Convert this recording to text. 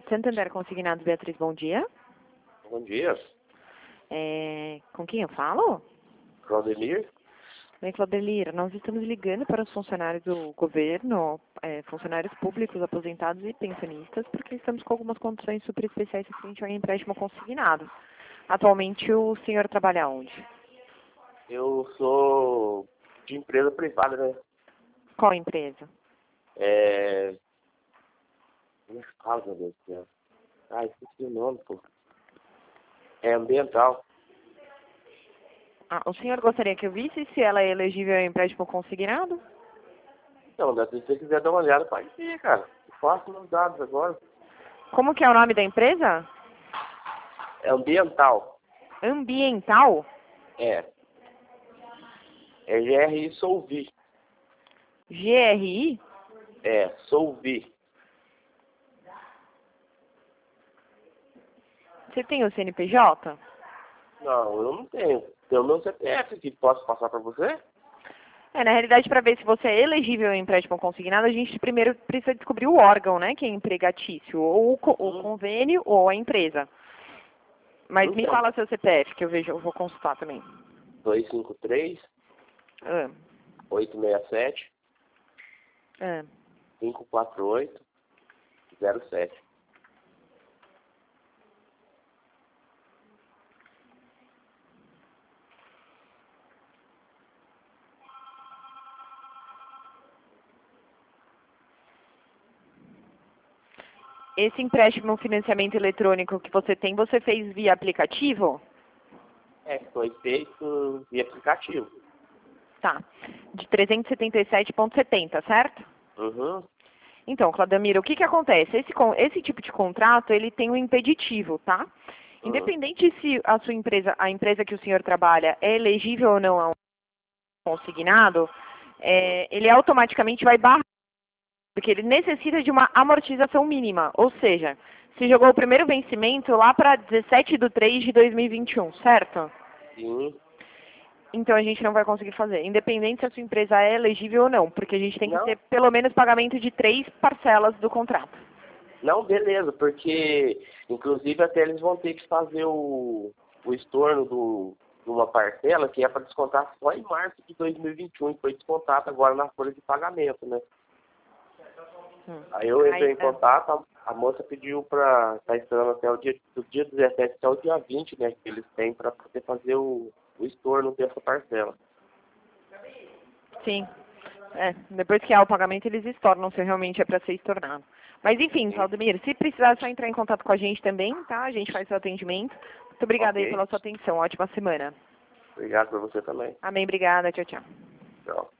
Santander Consignados, Beatriz, bom dia. Bom dia. Com quem eu falo? Claudemir. Bem, Claudelir, nós estamos ligando para os funcionários do governo, funcionários públicos, aposentados e pensionistas, porque estamos com algumas condições super especiais referente ao empréstimo consignado. Atualmente, o senhor trabalha onde? Eu sou de empresa privada, né? Qual empresa? Como é que fala, meu Deus do céu? Ah, esqueci o nome, pô. É ambiental. O senhor gostaria que eu visse se ela é elegível ao empréstimo consignado? Então, se você quiser dar uma olhada, pode ir, cara. Eu faço meus dados agora. Como que é o nome da empresa? É ambiental. Ambiental? É. É GRI Solvi. GRI? É, Solvi. Você tem o CNPJ? Não, eu não tenho. Tem o meu CPF aqui. Posso passar pra você? Na realidade, para ver se você é elegível ao empréstimo consignado, a gente primeiro precisa descobrir o órgão, né, que é empregatício, ou o convênio ou a empresa. Mas me Então. fala seu CPF, que eu vou consultar também. 253 Ah, 867 ah. 548 07. Esse empréstimo financiamento eletrônico que você tem, você fez via aplicativo? Foi feito via aplicativo. Tá. De 377,70, certo? Uhum. Então, Claudemir, o que acontece? Esse tipo de contrato, ele tem um impeditivo, tá? Independente se a sua empresa, a empresa que o senhor trabalha, é elegível ou não a um consignado, ele automaticamente vai barrar, porque ele necessita de uma amortização mínima. Ou seja, se jogou o primeiro vencimento lá para 17/3/2021, certo? Sim. Então a gente não vai conseguir fazer, independente se a sua empresa é elegível ou não, porque a gente tem que Não. ter pelo menos pagamento de 3 parcelas do contrato. Não, beleza, porque inclusive até eles vão ter que fazer o estorno de uma parcela que é para descontar só em março de 2021, que foi descontado agora na folha de pagamento, né? Aí eu entrei em contato, a moça pediu para estar esperando até do dia 17 até o dia 20, né, que eles têm para poder fazer o estorno dessa parcela. Sim. Depois que há o pagamento, eles estornam se realmente é para ser estornado. Mas enfim, Claudemir, se precisar, é só entrar em contato com a gente também, tá? A gente faz seu atendimento. Muito obrigada aí pela sua atenção. Ótima semana. Obrigado por você também. Amém, obrigada. Tchau, tchau. Tchau.